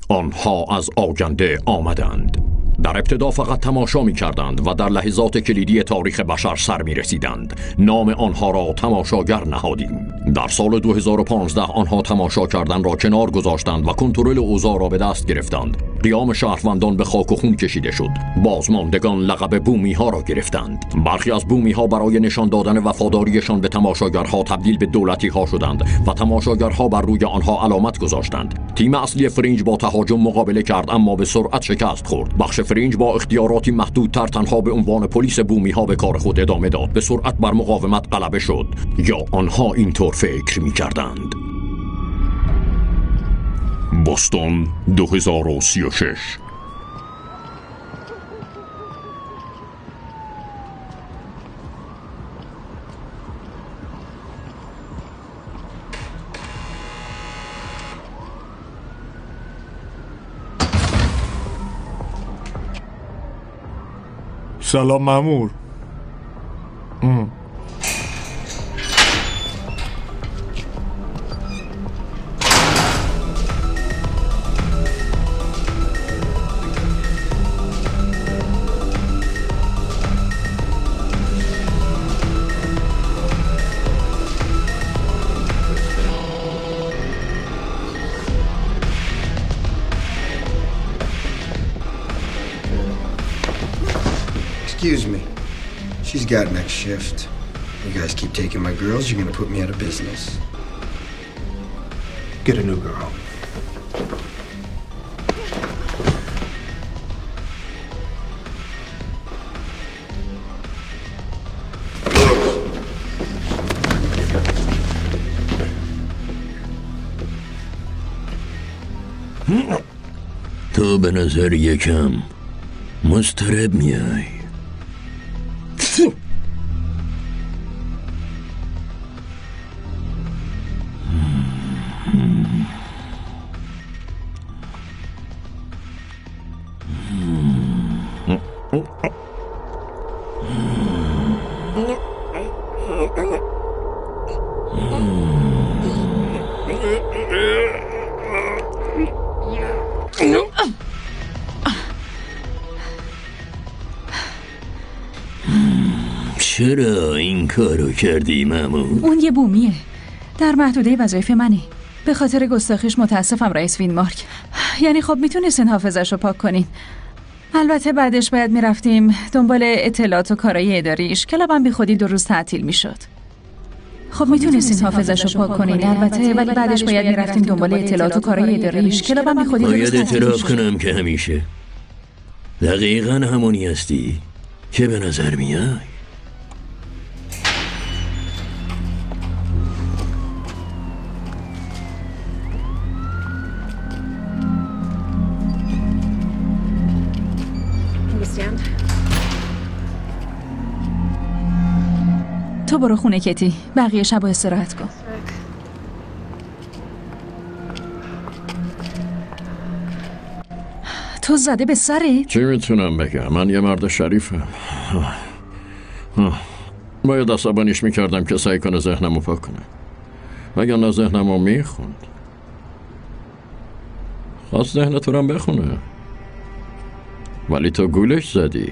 آنها از آینده آمدند. در ابتدا فقط تماشا می کردند و در لحظات کلیدی تاریخ بشر سر می رسیدند. نام آنها را تماشاگر نهادیم. در سال 2015 آنها تماشا کردن را کنار گذاشتند و کنترل اوضاع را به دست گرفتند. قیام شهروندان به خاک و خون کشیده شد. بازماندگان لقب بومی ها را گرفتند. برخی از بومی ها برای نشان دادن وفاداریشان به تماشاگرها تبدیل به دولتی ها شدند و تماشاگرها بر روی آنها علامت گذاشتند. تیم اصلی فرینج با تهاجم مقابله کرد اما به سرعت شکست خورد. بخش فرینج با اختیاراتی محدودتر تنها به عنوان پلیس بومی ها به کار خود ادامه داد. به سرعت بر مقاومت غلبه شد، یا آنها اینطور فکر می کردند. بوستون 2036. سلام مأمور. Excuse me. She's got next shift. You guys keep taking my girls, you're gonna put me out of business. Get a new girl. تو به نظر یکم مضطرب میای. چرا این کارو کردی مامون؟ اون یه بومیه، در محدوده وظایف منه. به خاطر گستاخیش متاسفم رئیس وینمارک. یعنی خب میتونستین حافظش رو پاک کنین. البته بعدش باید میرفتیم دنبال اطلاعات و کارهای اداریش. کلابم بی خودی 2 روز تعطیل میشد. خب میتونستین حافظش رو پاک کنین البته، ولی بعدش باید میرفتیم دنبال اطلاعات و کارهای اداریش. کلابم بی خودی 2 روز باید تعطیل اعتراف میشد. کنم که همیشه دقیقاً همونی هستی که به نظر میای. تو برو خونه کتی، بقیه شب رو استراحت کن. تو زده به سری؟ چی میتونم بگم؟ من یه مرد شریفم. باید عصبانیش میکردم که سعی کنه ذهنمو پاک کنه، وگرنه ذهنمو میخوند. خواست ذهن تو رو بخونه، ولی تو گولش زدی.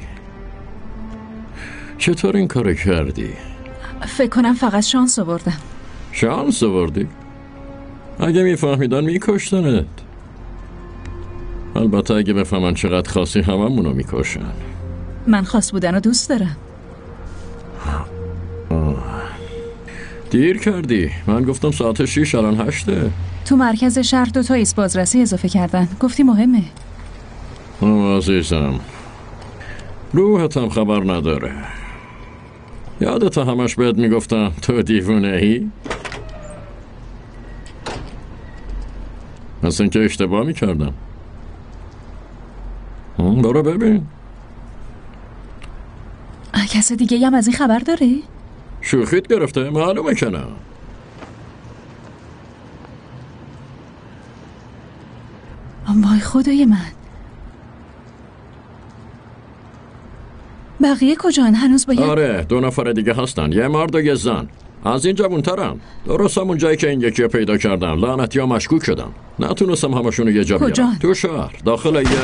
چطور این کارو کردی؟ فکر کنم فقط شانس آوردم. شانس آوردی؟ اگه میفهمیدن میکشتنت. البته اگه بفهمن چقدر خاصی هممونو میکشن. من خاص بودن رو دوست دارم. دیر کردی. من گفتم ساعت 6، الان 8. تو مرکز شهر 2 تا ایست بازرسی اضافه کردن. گفتی مهمه. عزیزم، روحتم خبر نداره. یادت همش بهت میگفتم تو دیوونه ای؟ مثل اینکه اشتباه میکردم. برو ببین. کس دیگه هم از این خبر داره؟ شوخیت گرفته؟ معلومه که نه. وای خدای من. بقیه کجان؟ هنوز باید... آره 2 نفر دیگه هستن، یه مرد و یه زن. از این جوان‌ترن. درست همون جایی که این یکی پیدا کردم. لعنتی‌ها مشکوک شدن. نتونستم همشون رو یه جا کجا؟ بیارم. تو شهر داخل یه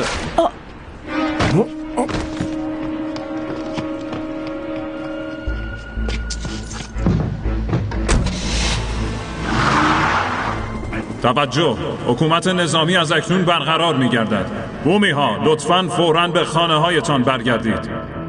توجه، حکومت نظامی از اکنون برقرار می گردد. بومی ها لطفاً فوراً به خانه هایتان برگردید.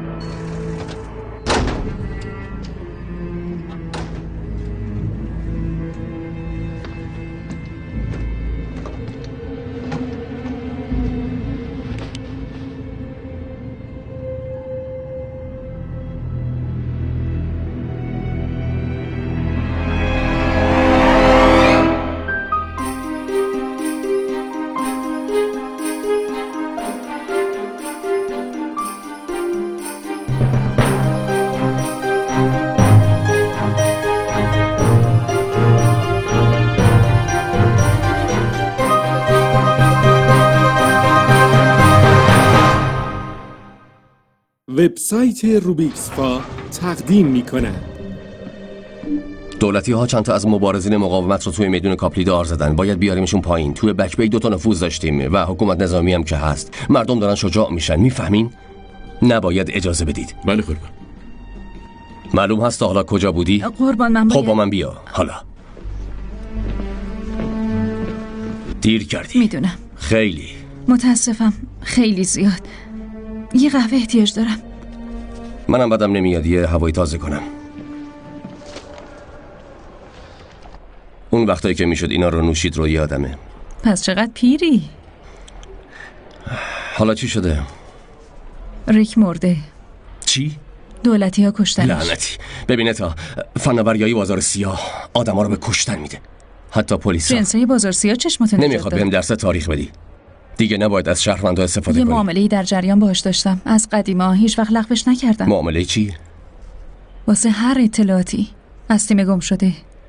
وبسایت روبیکسفا تقدیم می‌کند. دولتی ها چند تا از مبارزین مقاومت رو توی میدون کاپلی دار زدن. باید بیاریمشون پایین. توی بک‌بی 2 تا نفوذ داشتیم و حکومت نظامی هم که هست. مردم دارن شجاع میشن. میفهمین؟ نباید اجازه بدید. بله قربان. معلوم هست تا حالا کجا بودی؟ قربان من باید... خب با من بیا. حالا دیر کردی. میدونم. خیلی متاسفم. خیلی زیاد. یه قهوه احتیاج دارم. منم بدم نمیاد یه هوای تازه کنم. اون وقتایی که میشد اینا رو نوشید رو یادمه. پس چقدر پیری؟ حالا چی شده؟ ریک مرده. چی؟ دولتی ها کشتنش. لعنتی. ببینه تا فناوریای بازار سیاه آدما رو به کشتن میده. حتی پلیس جنسای بازار سیاه چشمتون نمیخواد بهم درس تاریخ بدی. دیگه نباید از شهروندها استفاده کنی. کنی. یه معامله‌ای در جریان باهاش داشتم. از قدیما هیچ وقت لغوش نکردم. معامله چی؟ واسه هر اطلاعاتی از تیم گم شده.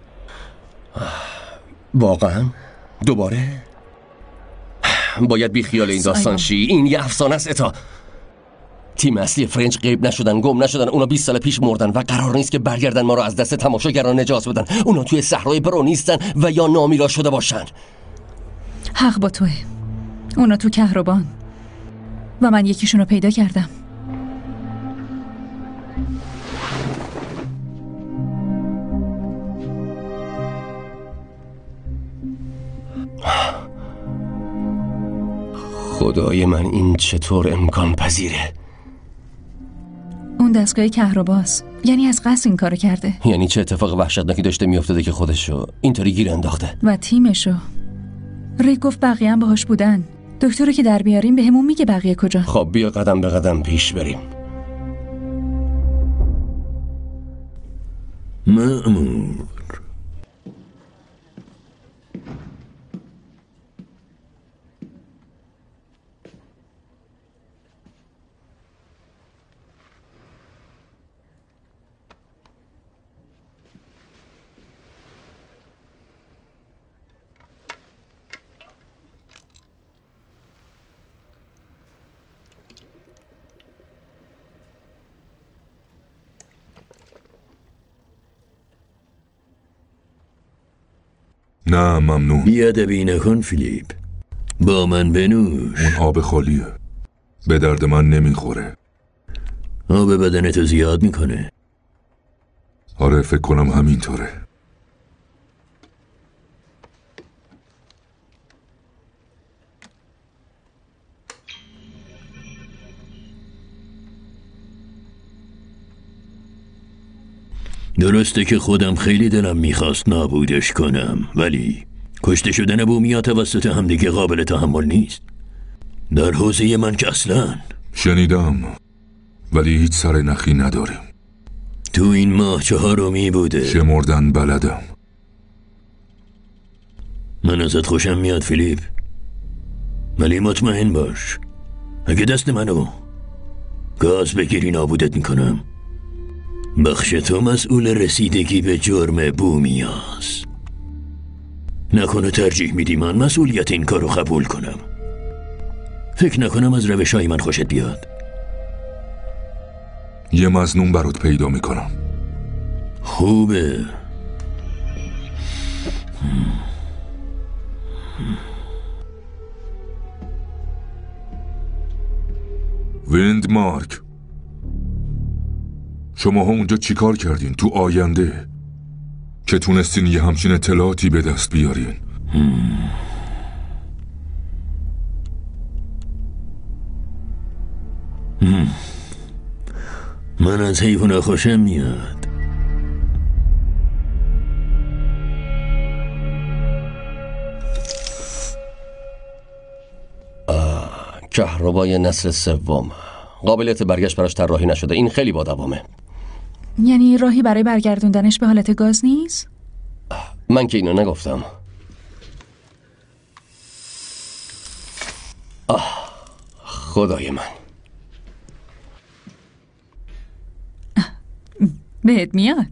واقعا؟ دوباره؟ باید بی خیال این داستان شی. این یه افسانه است. اتا تیم اصلی فرنج غیب نشدن، گم نشدن. اونا 20 سال پیش مردن و قرار نیست که برگردن ما رو از دست تماشاگران نجات بدن. اونا توی صحرای پرو نیستن و یا نامیرا شده باشن. حق با توه. اونا تو کهربان و من یکیشون رو پیدا کردم. خدای من این چطور امکان پذیره؟ اون دستگاه کهرباست. یعنی از قصد این کارو کرده. یعنی چه اتفاق وحشتناکی داشته میافتاده که خودشو اینطوری گیر انداخته و تیمشو. ریک گفت بقیه هم باهاش بودن. دکتر رو که در بیاریم بهمون میگه بقیه کجا. خب بیا قدم به قدم پیش بریم. مأمور. نه ممنون. بیادبی نکن فیلیپ. با من بنوش. اون آب خالیه. به درد من نمیخوره. آب بدنتو زیاد میکنه. آره فکر کنم همینطوره. درسته که خودم خیلی دلم میخواست نابودش کنم، ولی کشته شدن بومیا توسط همدیگه قابل تحمل نیست. در حوزه من که اصلا. شنیدم ولی هیچ سر نخی نداریم. تو این ماه 4 بوده. شمردن بلدم. من ازت خوشم میاد فیلیپ، ولی مطمئن باش اگه دست منو گاز بگیری نابودت میکنم. بخش تو مسئول رسیدگی به جرم بومیاست. نکنه ترجیح میدی من مسئولیت این کارو قبول کنم. فکر نکنم از روشای من خوشت بیاد. یه مظنون برات پیدا میکنم. خوبه، ویند مارک، شما ها اونجا چیکار کردین تو آینده که تونستین یه همچین اطلاعاتی به دست بیارین؟ من از حیونا خوشم میاد. کهربای نسل سوم، قابلیت برگشت براش طراحی نشده. این خیلی با دوامه. یعنی راهی برای برگردوندنش به حالت گاز نیست؟ من که اینو نگفتم. خدای من، بهت میاد؟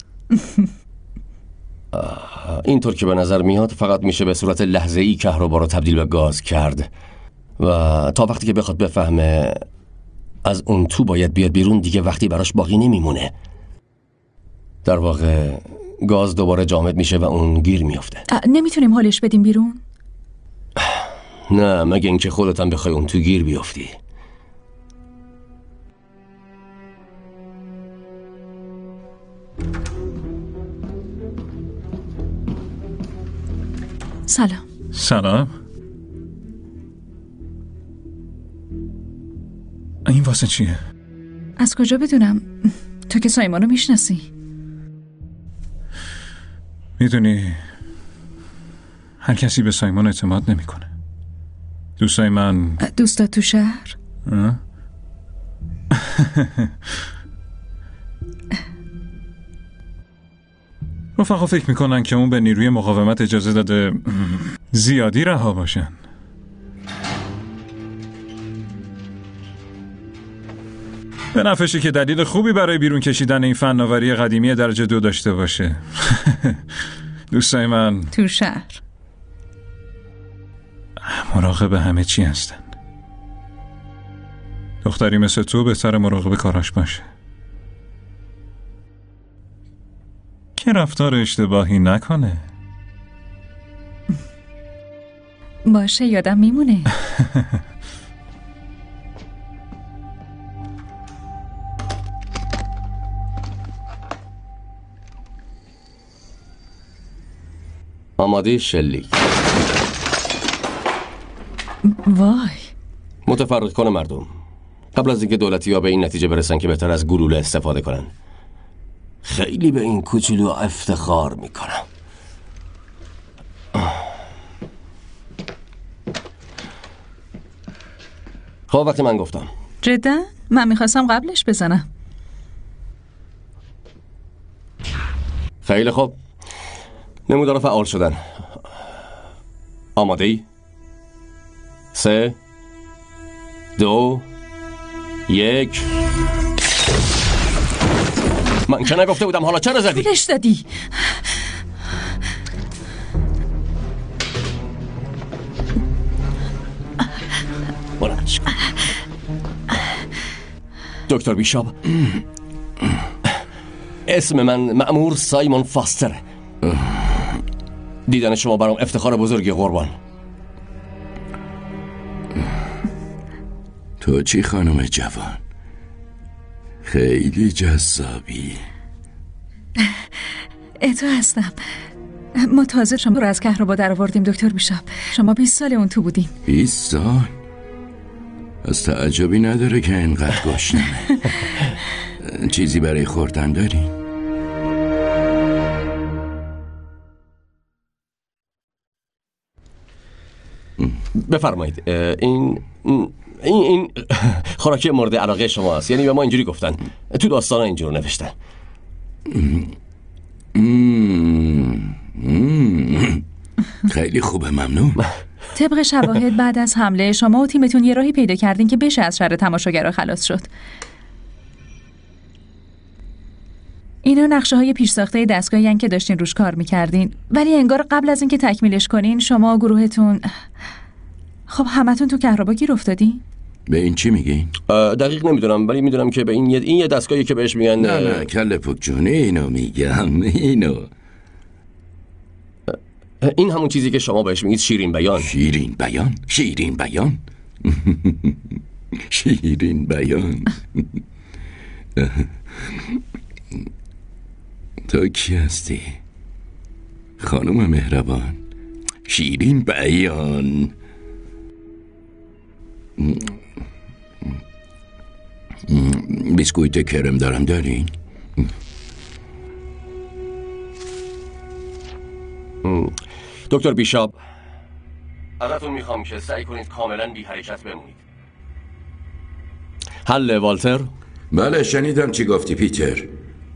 اینطور که به نظر میاد فقط میشه به صورت لحظه‌ای کهربا رو تبدیل به گاز کرد و تا وقتی که بخواد بفهمه از اون تو باید بیاد بیرون دیگه وقتی براش باقی نمیمونه. در واقع گاز دوباره جامد میشه و اون گیر میافته. نمیتونیم حالش بدیم بیرون؟ نه، مگه اینکه خودت هم بخوای اون تو گیر بیافتی. سلام. سلام. این واسه چیه؟ از کجا بدونم؟ تو که سایمانو میشناسی. میدونی هر کسی به سایمان اعتماد نمیکنه. دوستای من دوستات تو شهر؟ رفقا فکر میکنن که اون به نیروی مقاومت اجازه داده زیادی رها باشن. به نفشه که دلیل خوبی برای بیرون کشیدن این فناوری قدیمی درجه 2 داشته باشه. دوستای من تو شهر مراقب همه چی هستن. دختری مثل تو بهتر مراقب کاراش باشه که رفتار اشتباهی نکنه. باشه، یادم میمونه. آماده شلیک. وای. متفرق کن مردم قبل از اینکه دولتی‌ها به این نتیجه برسن که بهتر از گلوله استفاده کنن. خیلی به این کوچولو افتخار میکنم. خب وقتی من گفتم. جدا؟ من میخواستم قبلش بزنم. خیلی خوب، نمودار فعال شدن. آماده ای؟ 3 2 1. من که نگفته بودم، حالا چرا زدی؟ پولش دادی. بلند. دکتر بیشاب، اسم من مأمور سایمون فاستره. دیدن شما برام افتخار بزرگی قربان. تو چی خانم جوان؟ خیلی جذابی. تو هستم. ما تازه شما رو از کهربا در آوردیم دکتر بیشاب. شما 20 سال اون تو بودین. 20 سال؟ از تعجبی نداره که اینقدر گشنمه. چیزی برای خوردن داری؟ بفرمایید. این خوراکی مورد علاقه شما است. یعنی به ما اینجوری گفتن، تو داستان اینجور نوشتن. خیلی خوبه، ممنون. طبق شواهد بعد از حمله شما و تیمتون یه راهی پیدا کردین که بشه از شر تماشاگرها خلاص شد. اینا نقشه های پیش ساخته دستگاهی هستن که داشتین روش کار میکردین، ولی انگار قبل از اینکه تکمیلش کنین شما و گروهتون خب همتون تو کهربا گیر افتادین؟ به این چی میگین؟ دقیق نمیدونم، ولی میدونم که به این یه دستگاهی که بهش میگن. نه کله پک جونه اینو میگم. اینو این همون چیزی که شما بهش میگید شیرین بیان. شیرین بیان؟ شیرین بیان؟ شیرین بیان. تو کی هستی؟ خانم مهربان. شیرین بیان. بیسکویت کرم دارم دارین؟ دکتر بیشاپ، ازتون میخوام که سعی کنید کاملا بی حرکت بمونید. حل والتر؟ بله شنیدم چی گفتی پیتر.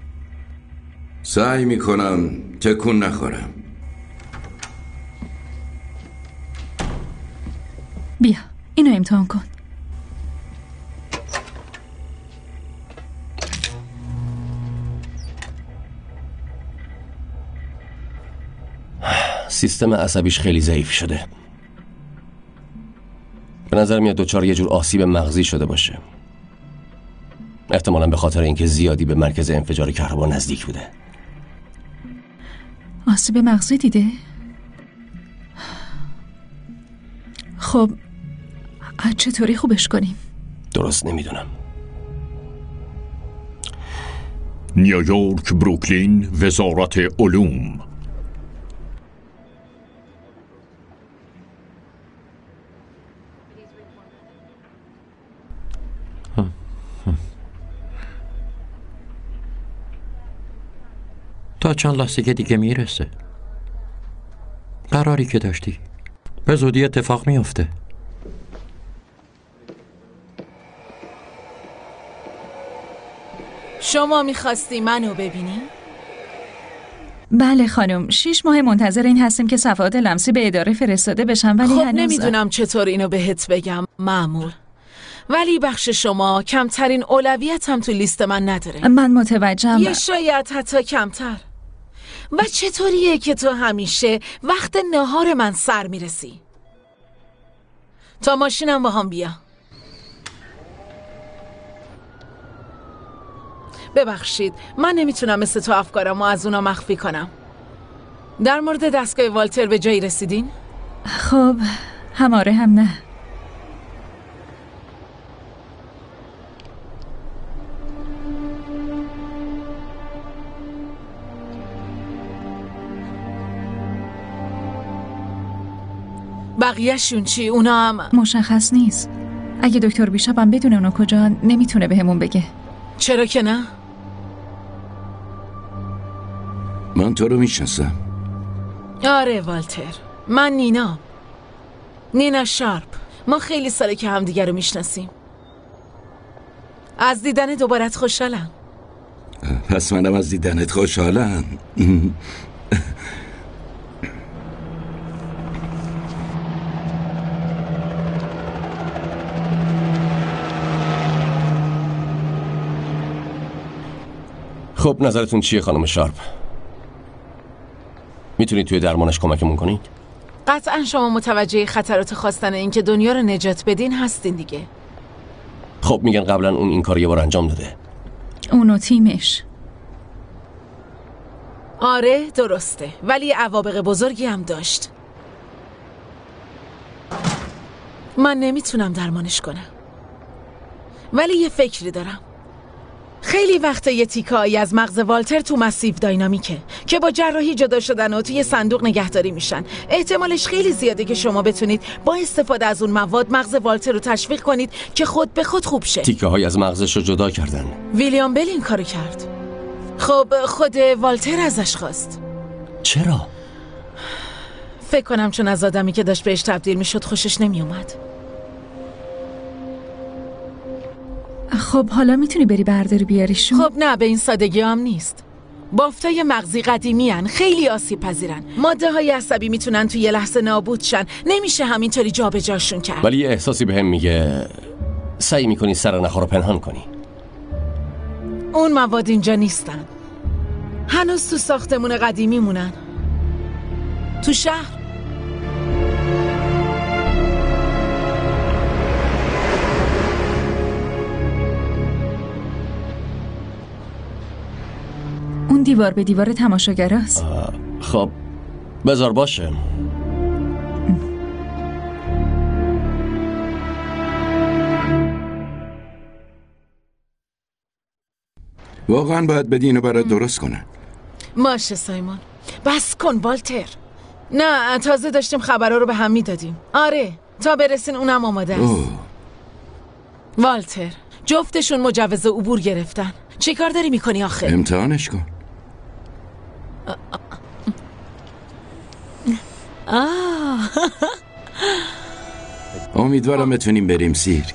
سعی میکنم تکون نخورم. بیا اینو امتحان کن. سیستم عصبیش خیلی ضعیف شده. به نظر میاد دچار یه جور آسیب مغزی شده باشه. احتمالاً به خاطر اینکه زیادی به مرکز انفجار کهربا نزدیک بوده. آسیب مغزی دیده؟ خب چطوری خوبش کنیم؟ درست نمیدونم. نیویورک، بروکلین، وزارت علوم. تا چند لحظه که دیگه میرسه. قراری که داشتی به زودی اتفاق میفته. شما میخواستی منو ببینی؟ بله خانم، 6 ماه منتظر این هستیم که صفحات لمسی به اداره فرستاده بشن ولی خب هنوز نمیدونم چطور اینو بهت بگم مأمور، ولی بخش شما کمترین اولویت هم تو لیست من نداره. من متوجهم. یه شاید حتی کمتر. و چطوریه که تو همیشه وقت نهار من سر میرسی؟ تا ماشینم با هم بیا. ببخشید من نمیتونم مثل تو افکارمو از اونا مخفی کنم. در مورد دستگاه والتر به جایی رسیدین؟ خب هماره هم نه. بقیه‌شون چی؟ اونا هم مشخص نیست. اگه دکتر بیشاپ هم بدونه اونا کجا نمیتونه بهمون بگه. چرا که نه؟ من تو رو میشناسم. آره والتر، من نینا شارپ. ما خیلی ساله که همدیگه رو میشناسیم. از دیدن دوبارت خوشحالم. پس منم از دیدنت خوشحالم. خب نظرتون چیه خانم شارپ؟ میتونید توی درمانش کمکمون کنید؟ قطعا شما متوجه خطرات خواستن این که دنیا رو نجات بدین هستین دیگه. خب میگن قبلا اون این کار یه بار انجام داده. اون و تیمش. آره درسته، ولی عوابق بزرگی هم داشت. من نمیتونم درمانش کنم، ولی یه فکری دارم. خیلی وقته یه تیکایی از مغز والتر تو مسیو داینامیکه که با جراحی جدا شدن و توی صندوق نگهداری میشن. احتمالش خیلی زیاده که شما بتونید با استفاده از اون مواد مغز والتر رو تشویق کنید که خود به خود خوب شه. تیکه های از مغزش رو جدا کردن. ویلیام بل این کارو کرد. خب خود والتر ازش خواست. چرا؟ فکر کنم چون از آدمی که داشت بهش تبدیل میشد خوشش نمیومد. خب حالا میتونی بری برداری بیاریشون؟ خب نه، به این سادگی هم نیست. بافتای مغزی قدیمی هن، خیلی آسیب پذیرن. ماده های عصبی میتونن توی یه لحظه نابود شن. نمیشه همینطوری جا به جاشون کرد. ولی یه احساسی بهم میگه سعی میکنی سر نخور رو پنهان کنی. اون مواد اینجا نیستن. هنوز تو ساختمون قدیمی مونن، تو شهر. اون دیوار به دیوار تماشاگراست. خب بذار باشه. واقعا باید بدی اینو برات درست کنه. باشه سایمون، بس کن والتر. نه تازه داشتیم خبرها رو به هم میدادیم. آره تا برسین اونم آماده است. والتر جفتشون مجوز عبور گرفتن. چی کار داری میکنی آخه؟ امتحانش کن. امیدوارم بتونیم بریم سیرک.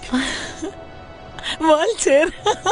والتر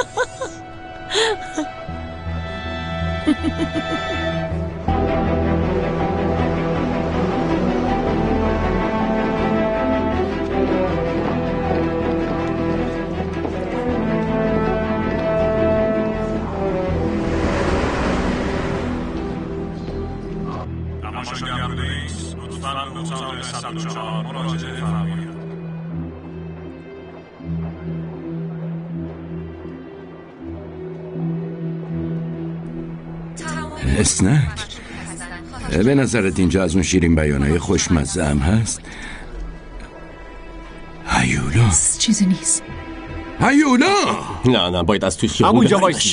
اسنک، به نظرت اینجا از اون شیرین بیانای خوشمزه هم هست؟ هیولا چیزی نیست. هیولا نه باید از توی خیابون همونجا وایسی.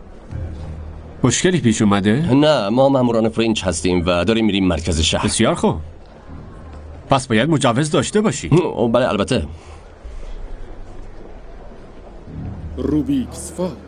مشکلی پیش اومده؟ نه ما ماموران فرنچ هستیم و داریم میریم مرکز شهر. بسیار خوب، پس باید مجوز داشته باشی. بله البته. روبیکس فا.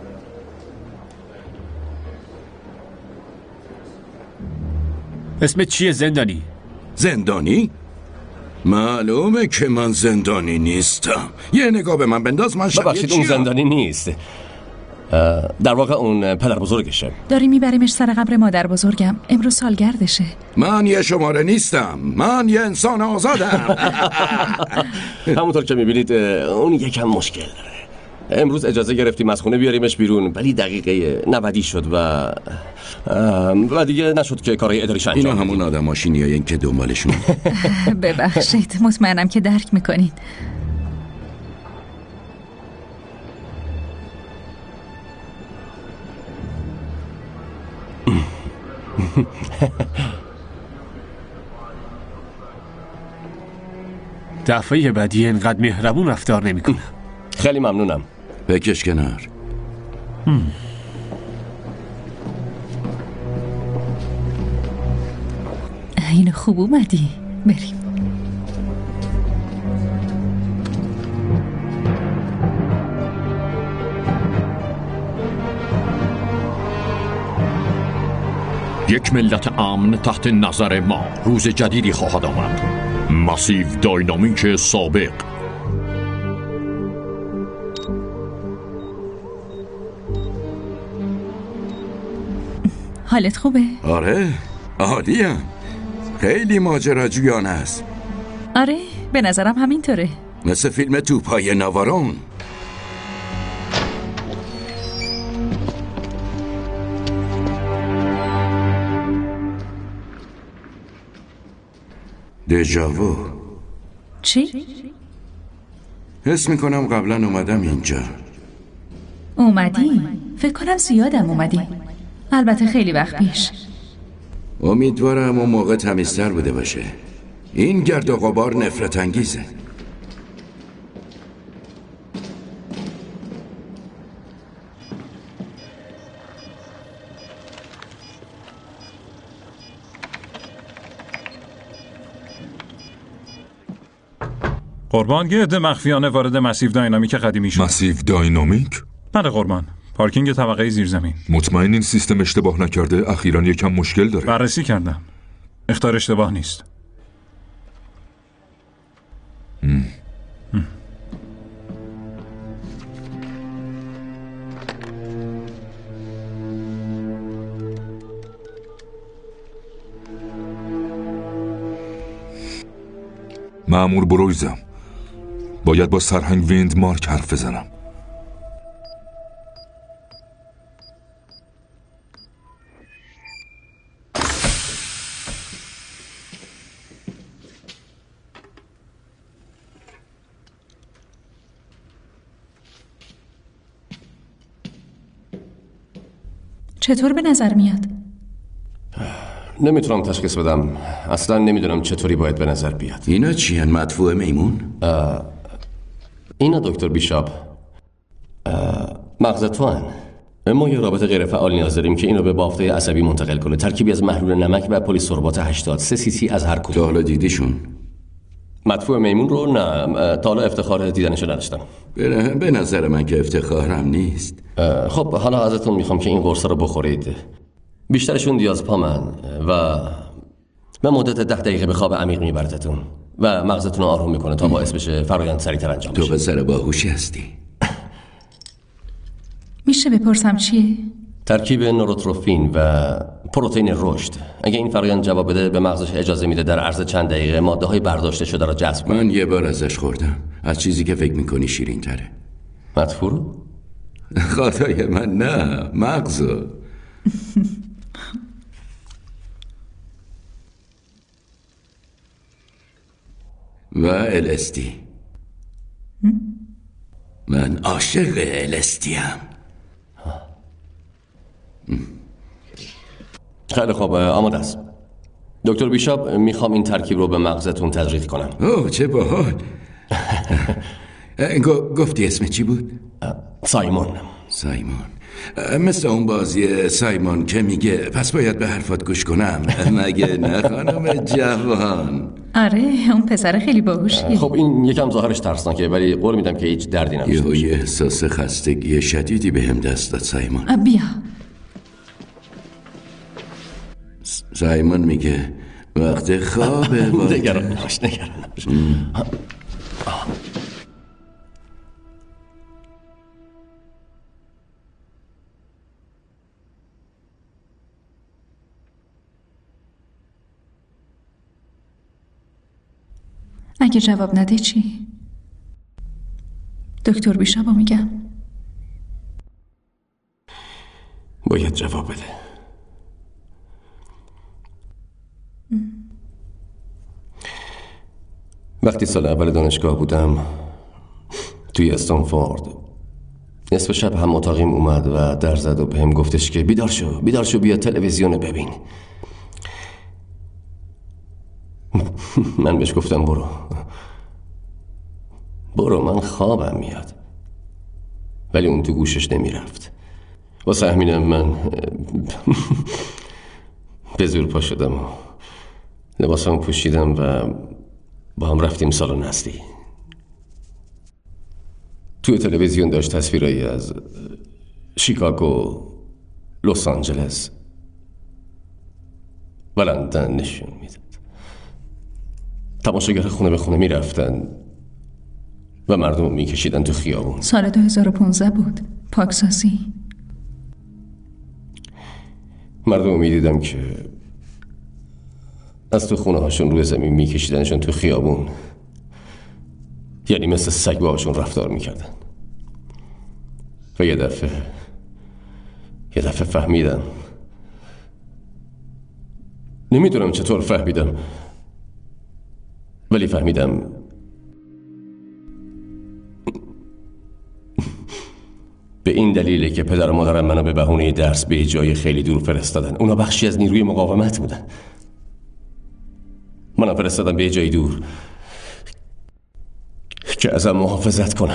اسمت چیه زندانی؟ زندانی؟ معلومه که من زندانی نیستم. یه نگاه به من بنداز، من شبیه ببخشید اون زندانی نیست. در واقع اون پدر بزرگشه. داری میبریمش سر قبر مادر بزرگم. امروز سالگردشه. من یه شماره نیستم، من یه انسان آزادم. همونطور که میبینید اون یکم مشکل داره. امروز اجازه گرفتیم از خونه بیاریمش بیرون، ولی دقیقه 90 شد و دیگه نشد که کارهای اداریش انجام اینا همون آدم ماشینی این که دنبالشون. ببخشید، مطمئنم که درک میکنید. دفعه بعدی اینقدر مهربون رفتار نمیکنه. خیلی ممنونم. بکش کنار. این خوب اومدی. بریم. یک ملت امن تحت نظر ما. روز جدیدی خواهد آمد. مسیو داینامیک سابق. حالت خوبه؟ آره عالیم. خیلی ماجراجویانه است. آره به نظرم همینطوره. مثل فیلم توپای ناوارون. دژاوو. چی؟ حس میکنم قبلا اومدم اینجا. اومدی؟ فکر کنم زیادم اومدی. البته خیلی وقت پیش. امیدوارم اون موقع تمیزتر بوده باشه. این گرد و غبار نفرت انگیزه. قربان یه عده مخفیانه وارد مسیو داینامیک قدیمی شد. مسیو داینامیک؟ بله قربان، پارکینگ طبقه زیرزمین. مطمئن این سیستم اشتباه نکرده؟ اخیراً یکم مشکل داره. بررسی کردم، اخطار اشتباه نیست. مأمور برویزم، باید با سرهنگ ویند مارک حرف بزنم. چطور به نظر میاد؟ نمیتونم تشخیص بدم. اصلا نمیدونم چطوری باید به نظر بیاد. اینا چیه؟ مدفوع میمون؟ اینا دکتر بیشاپ مغز تو هن. ما یه رابطه غیر فعال نیاز داریم که این رو به بافته عصبی منتقل کنه. ترکیبی از محلول نمک و پلیسوربات 80 3 سی از هر کدوم. تا حالا دیدیشون؟ مدفوع میمون رو نه، تا حالا افتخار دیدنشو نداشتم. به نظر من که افتخارم نیست. خب حالا ازتون میخوام که این قرصا رو بخورید. بیشترشون دیازپامن و مدت 10 دقیقه به خواب عمیق میبردتون و مغزتون رو آروم میکنه تا باعث بشه فرایند سریعتر انجام بشه. تو پسر باهوشی هستی. میشه بپرسم چیه؟ ترکیب نوروتروفین و پروتئین رشد. اگه این فرایند جواب بده به مغزش اجازه میده در عرض چند دقیقه ماده های برداشته شده رو جذب کنه. من یه بار ازش خوردم. از چیزی که فکر میکنی شیرین تره. مدفوع رو؟ خدای من نه، مغزو. و LSD. من عاشق LSD ام. خیلی خوب، آماده است. دکتر بیشاپ میخوام این ترکیب رو به مغزتون تزریق کنم. اوه چه باحال. گفتی اسم چی بود؟ سایمون. مثل اون بازی سایمون که میگه پس باید به حرفات گوش کنم. مگه نه خانم جوان؟ آره اون پسر خیلی باهوشیه. خب این یکم ظاهرش ترسناکه ولی قول میدم که هیچ دردی نداشته باشه. یه احساس خستگی شدیدی بهم دست داد سایمون. بیا. سایمون میگه وقت خوابه. نگران نباش. اگه جواب نده چی؟ دکتر بیشاپو میگم. باید جواب بده. وقتی سال اول دانشگاه بودم توی استنفورد، نصف شب هم اتاقیم اومد و در زد و بهم گفتش که بیدار شو بیا تلویزیون ببین. من بهش گفتم برو من خوابم میاد، ولی اون تو گوشش نمیرفت. واسه همینم من به زور پا شدم و لباسم پوشیدم و با هم رفتیم سالن اصلی. توی تلویزیون داشت تصویرایی از شیکاگو، لس آنجلس و لندن نشون میداد. تماشاگر خونه به خونه میرفتن و مردم میکشیدن تو خیابون. سال 2015 بود. پاکسازی. مردم میدیدم که از تو خونه هاشون روی زمین میکشیدنشون تو خیابون، یعنی مثل سگ باهاشون رفتار میکردن. و یه دفعه فهمیدم. نمیدونم چطور فهمیدم، ولی فهمیدم به این دلیله که پدر و مادرم منو به بهونه درس به جای خیلی دور فرستادن. اونا بخشی از نیروی مقاومت بودن. منو فرستادن به جای دور که ازم محافظت کنم.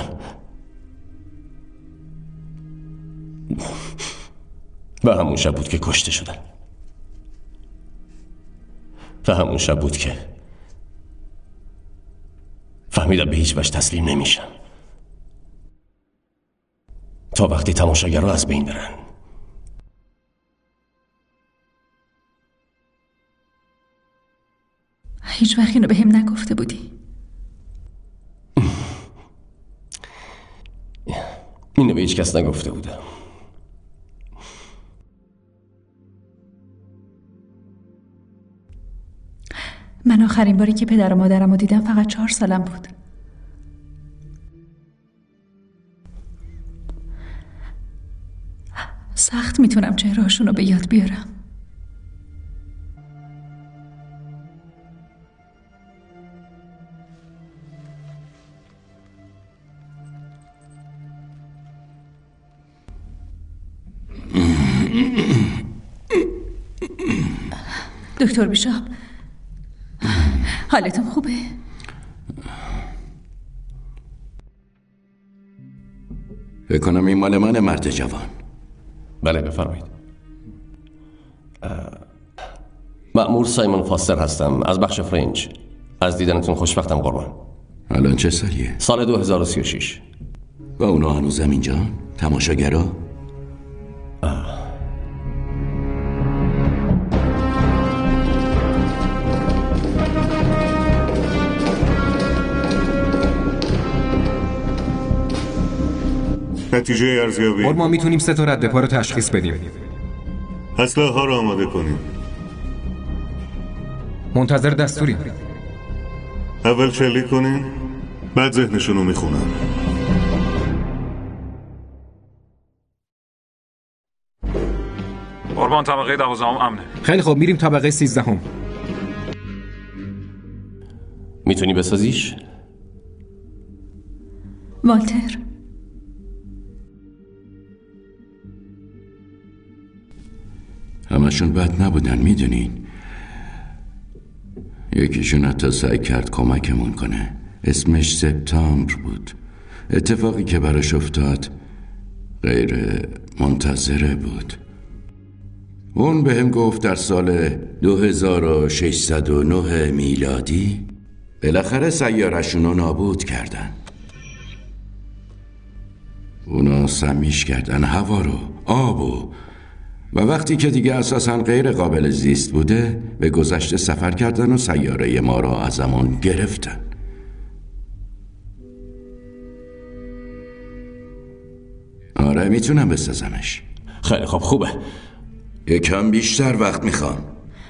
و همون شب بود که کشته شدن. و همون شب بود که فهمیدم به هیچ وجه تسلیم نمیشم تا وقتی تماشاگر رو از بین برن. هیچ وقت اینو به هم نگفته بودی. اینو به هیچ کس نگفته بودم. من آخرین باری که پدر و مادرم رو دیدم فقط 4 سالم بود. سخت میتونم چهرهاشون رو به یاد بیارم. دکتر بیشاپ، حالتون خوبه؟ فکر کنم این مال من مرد جوان. بله بفرمایید. مأمور سایمون فاستر هستم از بخش فرنج. از دیدنتون خوشبختم قربان. الان چه سالیه؟ سال 2036. و اونا هنوزم اینجا؟ تماشاگرا؟ نتیجه ارزیابی. ما میتونیم 3 تا رد پا رو تشخیص بدیم. اسلحه ها رو آماده کنیم. منتظر دستوری. اول شلیک کنیم، بعد ذهنشون رو میخونم. قربان طبقه 12 امنه. خیلی خوب، میریم طبقه 13. میتونی بسازیش؟ والتر، همشون بد نبودن میدونین. یکیشون حتی سعی کرد کمکمون کنه. اسمش سپتامبر بود. اتفاقی که براش افتاد غیر منتظره بود. اون بهم گفت در سال 2609 میلادی بالاخره سیارشون رو نابود کردن. اونا سمیش کردن هوا رو، آب و وقتی که دیگه اساساً غیر قابل زیست بوده به گذشته سفر کردن و سیاره ما را ازمون گرفتن. آره میتونم بسازمش. خیلی خوب، خوبه. یکم بیشتر وقت میخوام.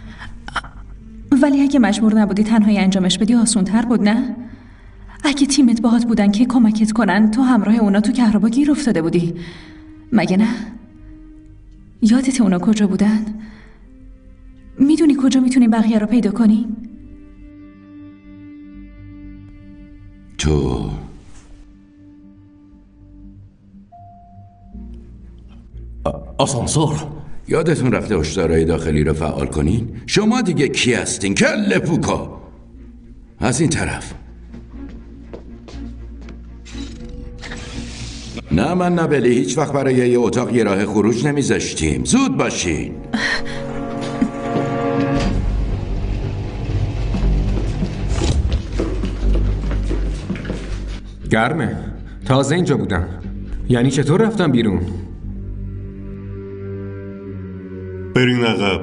ولی اگه مجبور نبودی تنهایی انجامش بدی آسون تر بود نه؟ اگه تیمت باهات بودن که کمکت کنن تو همراه اونا تو کهربا گیر افتاده بودی مگه نه؟ یادت اونا کجا بودن؟ میدونی کجا میتونیم بقیه رو پیدا کنیم؟ تو آسانسور. یادتون رفته هشدارهای داخلی رو فعال کنین؟ شما دیگه کی هستین؟ کله پوکا. از این طرف. نه من نه بله، هیچ وقت برای یه اتاق یه راه خروج نمیذاشتیم. زود باشین. گرمه. تازه اینجا بودم. یعنی چطور رفتم بیرون؟ برین عقب.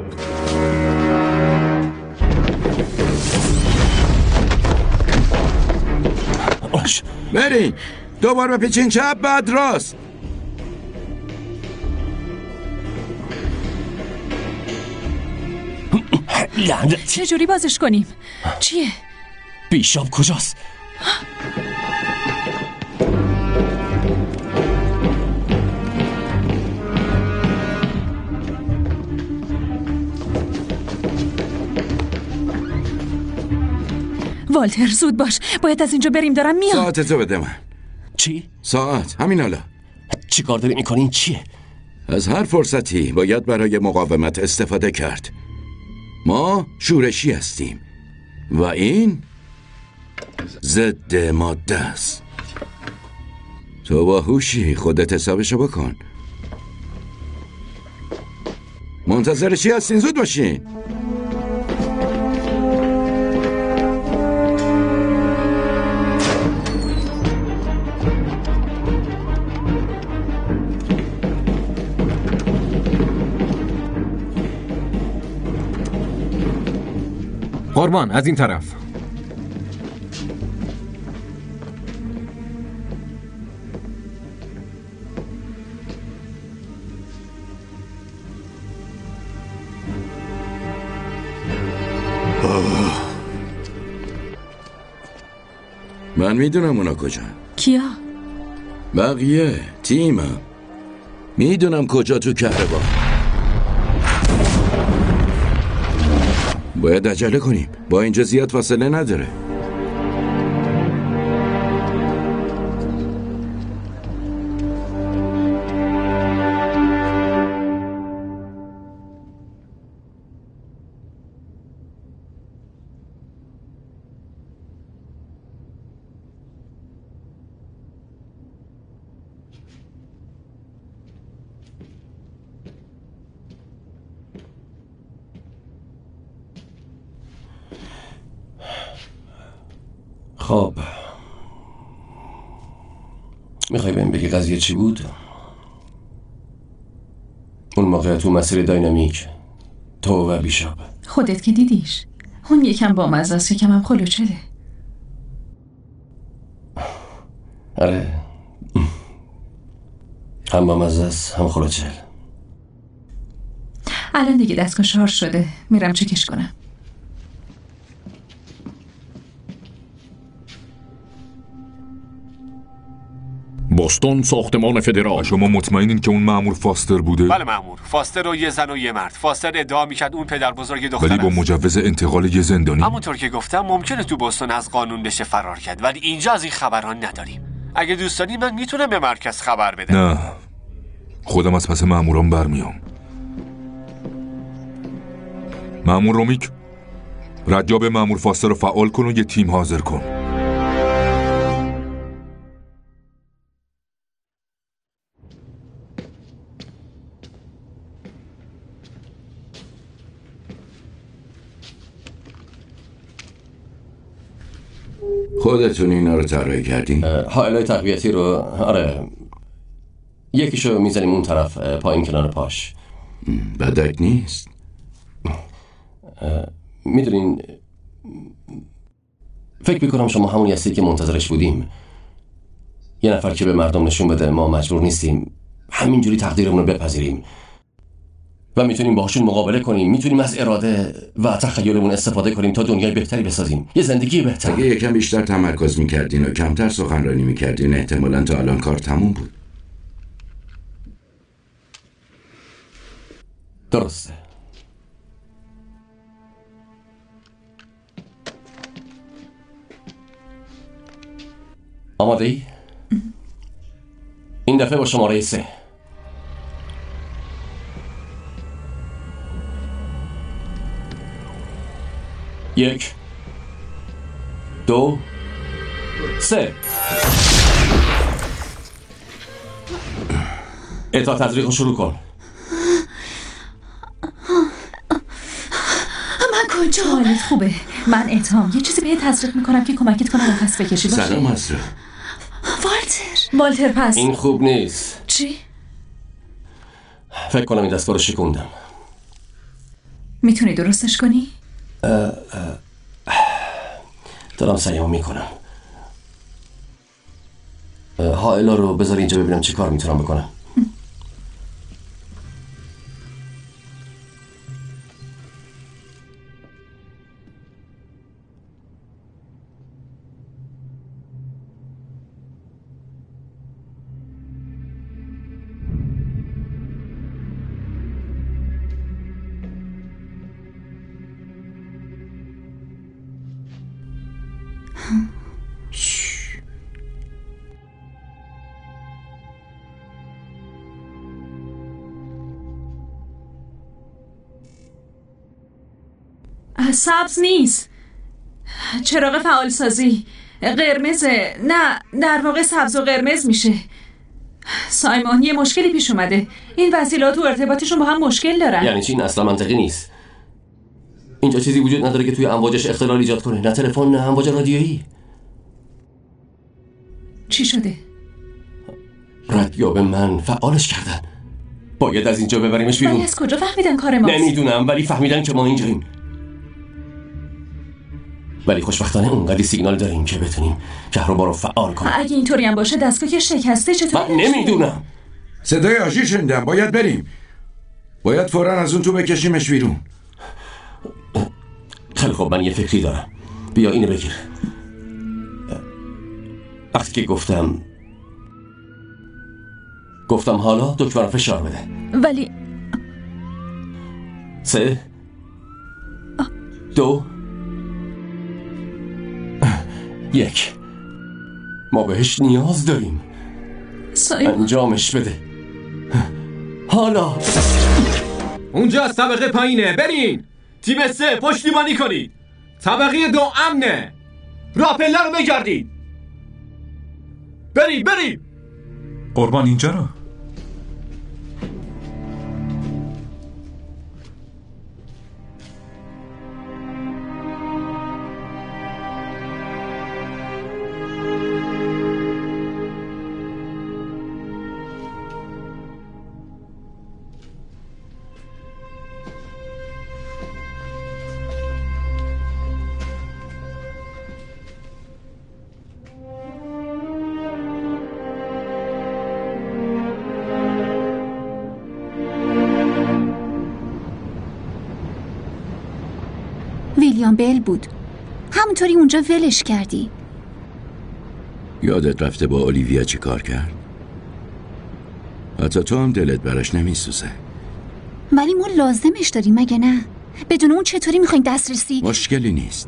برین. دوباره بپیچین چپ بعد راست. لعنت. چجوری بازش کنیم؟ چیه؟ بیشاپ کجاست؟ والتر زود باش، باید از اینجا بریم، دارم میام. ساعتتو بده من. چی؟ ساعت، همین حالا. چی کار داری میکنین؟ چیه؟ از هر فرصتی باید برای مقاومت استفاده کرد. ما شورشی هستیم و این ضد ماده است. تو باهوشی، خودت حسابشو بکن. منتظر چی هستین؟ زود باشین. قربان از این طرف. من میدونم اونا کجا. کیا؟ بقیه تیمم. میدونم کجا تو کهربا. باید عجله کنیم. با اینجا زیاد فاصله نداره. خب میخوای بهم بگی قضیه چی بود؟ اون موقع تو مسیر داینامیک تو و بیشاب. خودت که دیدیش. اون یکم با مزه است، یکم هم خلوچله. آره، هم با مزه است هم خلوچل. الان دیگه دستگاه شارژ شده، میرم چکش کنم. بوستون، ساختمان فدرال. شما مطمئنین که اون مأمور فاستر بوده؟ بله مأمور. فاستر و یه زن و یه مرد. فاستر ادعا میکرد اون پدر بزرگ دختر ولی با مجوز انتقال یه زندانی؟ همونطور که گفتم ممکنه تو بوستون از قانون بشه فرار کرد، ولی اینجا از این خبران نداریم. اگه دوست داری من میتونم به مرکز خبر بدم. نه، خودم از پس مأموران برمیام. مأمور رومیک، ردیاب مأمور فاستر رو فعال کن و یه تیم حاضر کن. خودتون اینا رو طراحی کردین؟ حائلای تقویتی رو آره، یکیشو میزنیم اون طرف پایین کنار پاش. بدک نیست. میدونین فکر میکنم شما همونی هستید که منتظرش بودیم. یه نفر که به مردم نشون بده ما مجبور نیستیم همینجوری تقدیرمون رو بپذیریم و میتونیم باهاشون مقابله کنیم. میتونیم از اراده و تخیلمون استفاده کنیم تا دنیای بهتری بسازیم، یه زندگی بهتر. اگه یکم بیشتر تمرکز میکردین و کمتر سخنرانی میکردین احتمالاً تا الان کار تموم بود. درسته. آماده ای؟ این دفعه با شماره 3. یک، 2، 3. اعطا تزریق رو شروع کن. من کجا؟ حالت خوبه؟ من اتهام یه چیزی بهت تزریق میکنم که کمکت کنم نفس بکشی. باشه؟ سلام اسرا. والتر پس این خوب نیست. چی؟ فکر کنم این دستگاه رو شکوندم. میتونی درستش کنی؟ دارم سعیمو میکنم. حائلا رو بذار اینجا ببینم چی کار میتونم بکنم. سبز نیست. چراغ فعال سازی قرمزه. نه در واقع سبز و قرمز میشه. سایمون یه مشکلی پیش اومده. این وسیلات و ارتباطشون با هم مشکل دارن. یعنی چی؟ این اصلا منطقی نیست. اینجا چیزی وجود نداره که توی امواجش اختلال ایجاد کنه. نه تلفن نه امواج رادیویی. چی شده؟ ردیاب من فعالش کردن. باید از اینجا ببریمش بیرون. ولی از کجا فهمیدن کار ماست؟ نمیدونم ولی فهمیدن که ما اینجاییم. ولی خوشبختانه اونقدی سیگنال داریم که بتونیم کهربا رو فعال کنیم. اگه اینطوری هم باشه دستگاه که شکسته چطور؟ من نمیدونم. صدای آژیر شنیدم. باید بریم. باید فوراً از اون تو بکشیمش بیرون. خیلی خوب، من یه فکری دارم. بیا اینو بگیر. وقتی که گفتم حالا دکمه فشار بده. ولی 3 2 1. ما بهش نیاز داریم. انجامش بده. حالا اونجا از طبقه پایینه. برین. تیم 3 پشتیبانی کنید. طبقه 2 امنه. راپله رو بگردید. بریم. قربان اینجا رو. کریستیان بیل بود. همونطوری اونجا ولش کردی. یادت رفته با اولیویا چی کار کرد؟ حتی تو هم دلت براش نمیسوزه. ولی ما لازمش داریم مگه نه؟ بدون اون چطوری میخواین دسترسی؟ مشکلی نیست.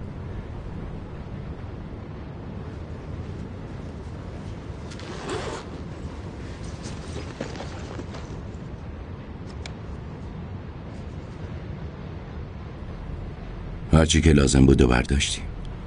هرچی که لازم بود و برداشتی.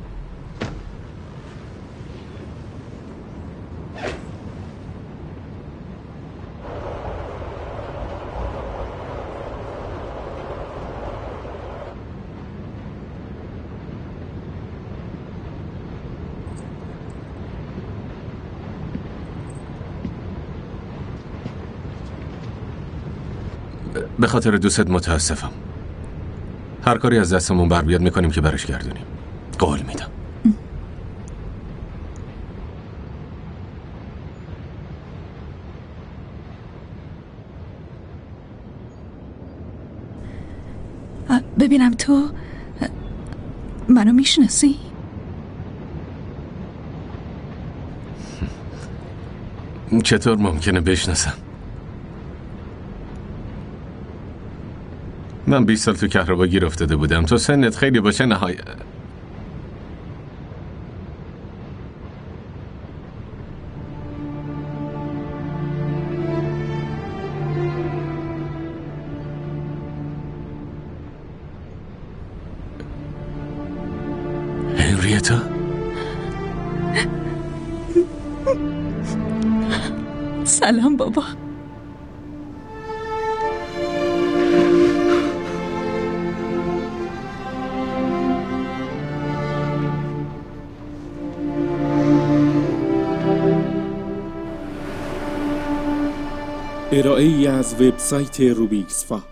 به خاطر دوستت متاسفم. هر کاری از دستمون بر بیاد میکنیم که برش گردونیم. قول میدم. ببینم تو منو میشناسی؟ چطور ممکنه بشناسم؟ من 20 سال تو کهربا گیر افتاده بودم. تو سنت خیلی باشه نهایت. هنریتا؟ سلام بابا. ارائه‌ای از وبسایت روبیکسفا.